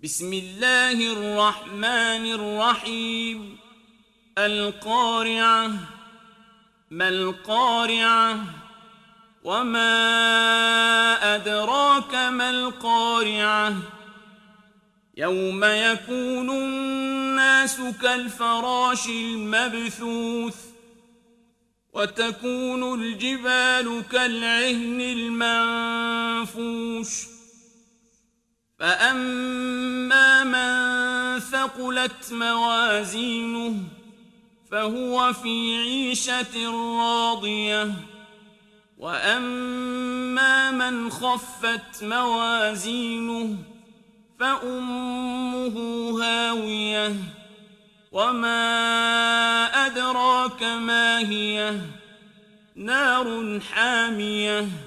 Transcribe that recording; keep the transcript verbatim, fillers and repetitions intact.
بسم الله الرحمن الرحيم القارعة ما القارعة وما أدراك ما القارعة يوم يكون الناس كالفراش المبثوث وتكون الجبال كالعهن المنفوش فأما من ثقلت موازينه فهو في عيشة راضية وأما من خفت موازينه فأمه هاوية وما أدراك ما هي نار حامية